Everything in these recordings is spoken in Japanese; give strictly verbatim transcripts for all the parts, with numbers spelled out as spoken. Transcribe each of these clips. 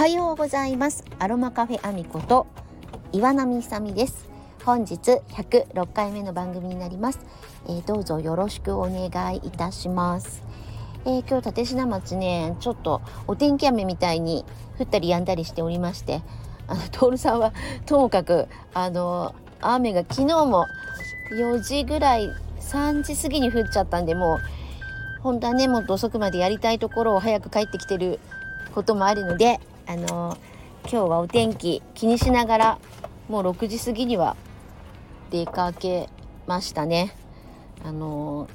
はようございます。アロマカフェアミこと岩波さみです。本日ひゃくろっかいめの番組になります。えー、どうぞよろしくお願いいたします。えー、今日立科町ね、ちょっとお天気雨みたいに降ったり止んだりしておりまして、あのトールさんはともかくあの雨が昨日もよじぐらいさんじ過ぎに降っちゃったんで、もう本当はねもっと遅くまでやりたいところを早く帰ってきてることもあるので、あの今日はお天気気にしながらもうろくじ過ぎには出かけましたね。あの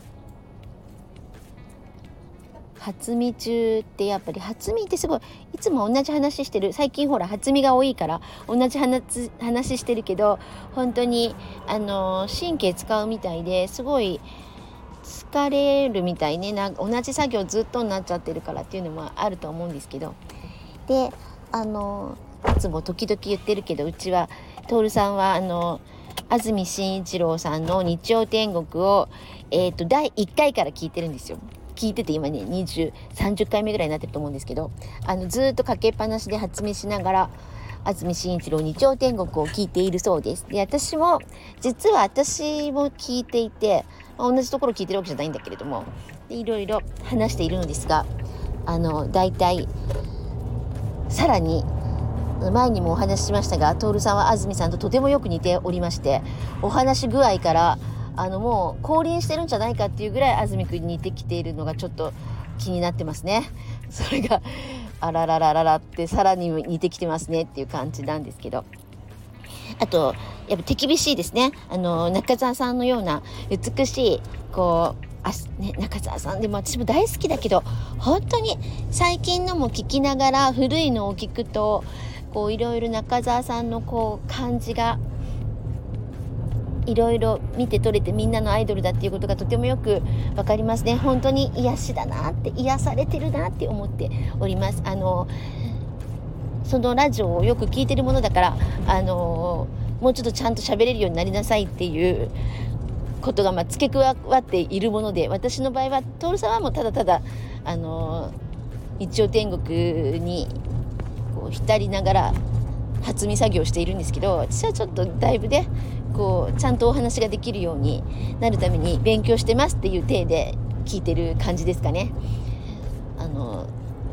初見中ってやっぱり初見ってすごいいつも同じ話してる。最近ほら初見が多いから同じ 話, 話してるけど、本当にあの神経使うみたいですごい疲れるみたいね。な同じ作業ずっとになっちゃってるからっていうのもあると思うんですけど、であのいつも時々言ってるけど、うちは徹さんはあの安住紳一郎さんの日曜天国を、えー、とだいいっかいから聞いてるんですよ。聞いてて今ねにじゅう、さんじゅっかいめぐらいになってると思うんですけど、あのずっとかけっぱなしで発明しながら安住紳一郎日曜天国を聞いているそうです。で私も実は私も聞いていて、同じところ聞いてるわけじゃないんだけれども、でいろいろ話しているのですが、あのだいたいさらに前にもお話ししましたが、徹さんは安住さんととてもよく似ておりまして、お話し具合からあのもう降臨してるんじゃないかっていうぐらい安住くんに似てきているのがちょっと気になってますね。それがあらららららってさらに似てきてますねっていう感じなんですけど、あとやっぱ手厳しいですね。あの中澤さんのような美しいこうあ、ね、中澤さんでも私も大好きだけど、本当に最近のも聞きながら古いのを聞くとこういろいろ中澤さんのこう感じがいろいろ見て取れて、みんなのアイドルだっていうことがとてもよくわかりますね。本当に癒しだなって、癒されてるなって思っております。あのそのラジオをよく聞いてるものだから、あのもうちょっとちゃんと喋れるようになりなさいっていうことがまあ付け加わっているもので、私の場合は徹さんはもうただただあの日曜天国にこう浸りながら発明作業しているんですけど、私はちょっとだいぶねこうちゃんとお話ができるようになるために勉強してますっていう体で聞いてる感じですかね。あの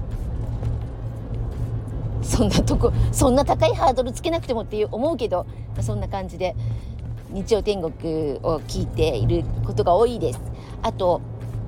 そんなとこそんな高いハードルつけなくてもって思うけど、そんな感じで日曜天国を聞いていることが多いです。あと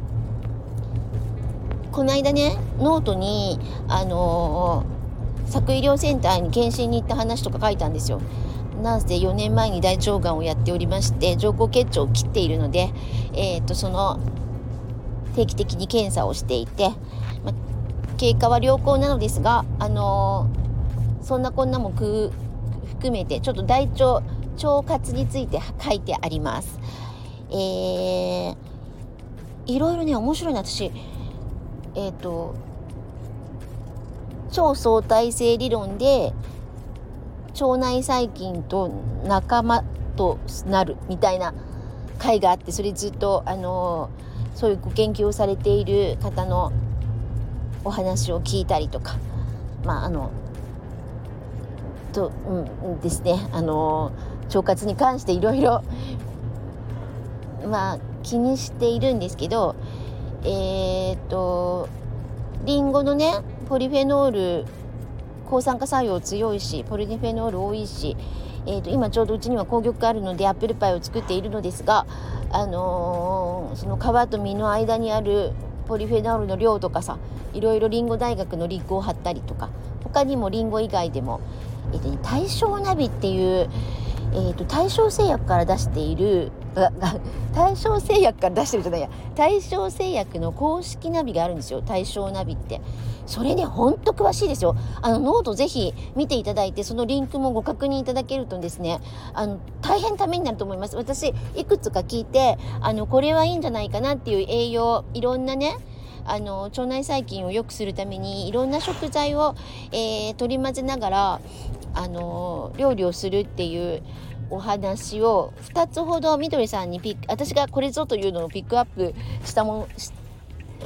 この間ねノートにあの佐久医療センターに検診に行った話とか書いたんですよ。なんせよねんまえに大腸がんをやっておりまして、上行結腸を切っているので、えー、とその定期的に検査をしていて、ま、経過は良好なのですが、あのー、そんなこんなも含めてちょっと大腸腸活について書いてあります。えー、いろいろね面白いな。私えっ、ー、と超相対性理論で腸内細菌と仲間となるみたいな回があって、それずっとあのそういうご研究をされている方のお話を聞いたりとか、まああのと、うんですね、あの腸活に関していろいろまあ気にしているんですけど、えっとリンゴのねポリフェノール抗酸化作用強いし、ポリフェノール多いし、えー、と今ちょうどうちには紅玉があるのでアップルパイを作っているのですが、あのー、その皮と実の間にあるポリフェノールの量とかさ、いろいろリンゴ大学のリンクを貼ったりとか、他にもリンゴ以外でも、えーとね、大正ナビっていう、えー、と大正製薬から出している大正製薬から出してるじゃないや大正製薬の公式ナビがあるんですよ。大正ナビって、それねほんと詳しいですよ。あのノートぜひ見ていただいて、そのリンクもご確認いただけるとですね、あの大変ためになると思います。私いくつか聞いて、あのこれはいいんじゃないかなっていう栄養、いろんなねあの腸内細菌を良くするためにいろんな食材を、えー、取り混ぜながらあの料理をするっていうお話をふたつほどみどりさんにピック私がこれぞというのをピックアップしたも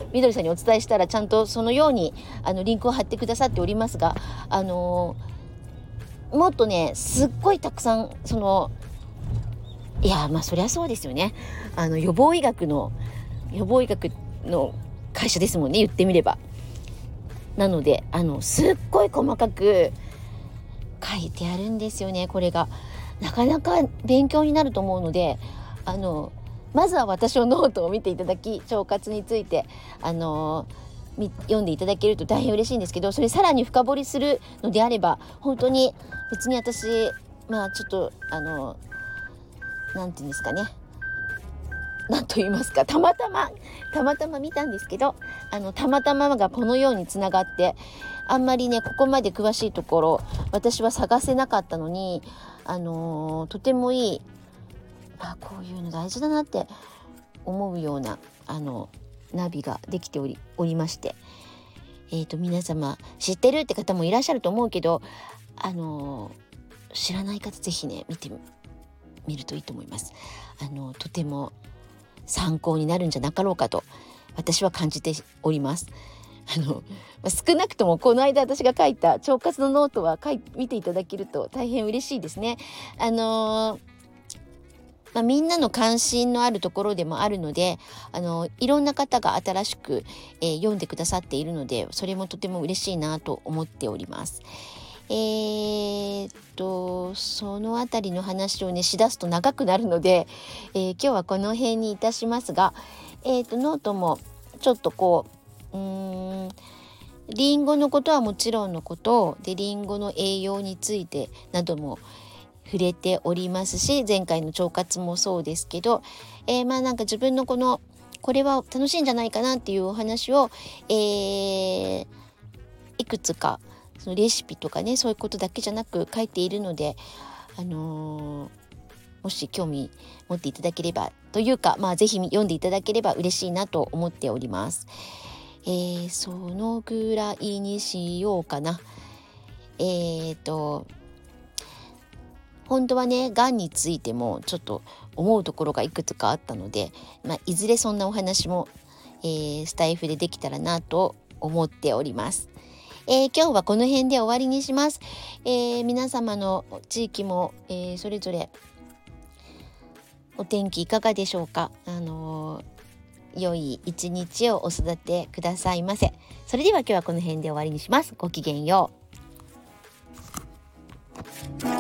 みどりさんにお伝えしたらちゃんとそのようにあのリンクを貼ってくださっておりますが、あのー、もっとねすっごいたくさんそのいやまあそりゃそうですよね、あの予防医学の予防医学の会社ですもんね、言ってみれば。なのであのすっごい細かく書いてあるんですよね。これがなかなか勉強になると思うので、あのまずは私のノートを見ていただき、腸活についてあの読んでいただけると大変嬉しいんですけど、それさらに深掘りするのであれば本当に別に私まあちょっとあのなんていうんですかね、なんと言いますか、たまたまたまたま見たんですけど、あのたまたまがこのようにつながって、あんまりねここまで詳しいところ私は探せなかったのに、あのー、とてもいい、あこういうの大事だなって思うようなあのナビができておりおりまして、えーと皆様知ってるって方もいらっしゃると思うけど、あのー、知らない方ぜひね見てみるといいと思います。あのとても参考になるんじゃなかろうかと私は感じております。あの少なくともこの間私が書いた腸活のノートは書い見ていただけると大変嬉しいですね。あのーまあ、みんなの関心のあるところでもあるので、あのいろんな方が新しく、えー、読んでくださっているので、それもとても嬉しいなと思っております。えー、っとそのあたりの話をねしだすと長くなるので、えー、今日はこの辺にいたしますが、えー、っとノートもちょっとこううーんリンゴのことはもちろんのことで、リンゴの栄養についてなども触れておりますし、前回の腸活もそうですけど、えー、まあなんか自分のこのこれは楽しいんじゃないかなっていうお話を、えー、いくつかそのレシピとかね、そういうことだけじゃなく書いているので、あのー、もし興味持っていただければというか、まあぜひ読んでいただければ嬉しいなと思っております。えー、そのぐらいにしようかな。えーと本当はねがんについてもちょっと思うところがいくつかあったので、まあ、いずれそんなお話も、えー、スタイフでできたらなと思っております。えー、今日はこの辺で終わりにします。えー、皆様の地域も、えー、それぞれお天気いかがでしょうか。あの良い一日をお育てくださいませ。それでは今日はこの辺で終わりにします。ごきげんよう。